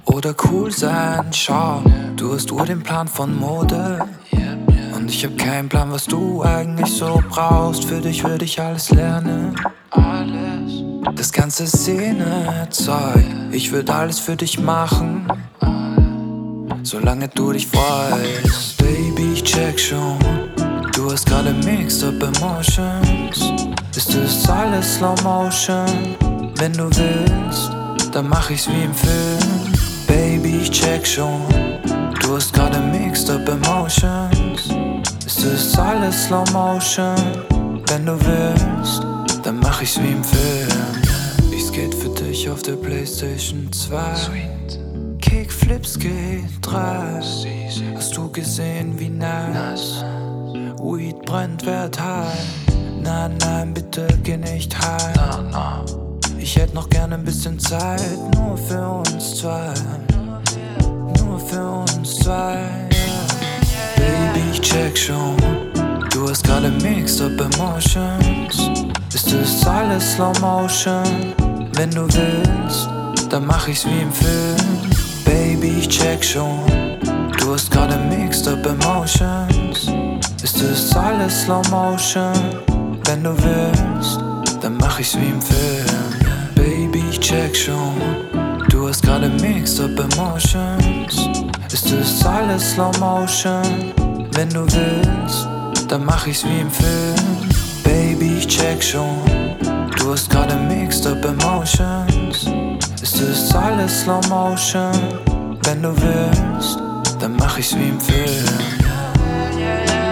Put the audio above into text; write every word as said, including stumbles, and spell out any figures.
oder cool sein. Schau, du hast Uhr den Plan von Mode. Und ich hab keinen Plan, was du eigentlich so brauchst. Für dich würde ich alles lernen. Alles. Das ganze Szene-Zeug, ich würd alles für dich machen. Solange du dich freust. Baby, ich check schon, du hast gerade mixed up emotions. Ist das alles Slow Motion? Wenn du willst, dann mach ich's wie im Film. Baby, ich check schon, du hast gerade mixed up emotions. Ist das alles Slow Motion? Wenn du willst, dann mach ich's wie im Film. Ich skate für dich auf der Playstation zwei. Kickflips G drei. Hast du gesehen, wie nice Weed brennt, werd high. Nein, nein, bitte geh nicht heim. Ich hätt noch gerne ein bisschen Zeit, nur für uns zwei. Nur für uns zwei, yeah. Baby, ich check schon, du hast gerade mixed up emotions. Ist das alles Slow Motion? Wenn du willst, dann mach ich's wie im Film. Baby, ich check schon, du hast gerade mixed up emotions. Ist das alles Slow Motion? Wenn du willst, dann mach ich's wie im Film. Baby, ich check schon, du hast gerade mixed up emotions. Ist das alles Slow Motion? Wenn du willst, dann mach ich's wie im Film. Baby, ich check schon, du hast gerade mixed up emotions. Ist das alles Slow Motion? Wenn du willst, dann mach ich's wie im Film.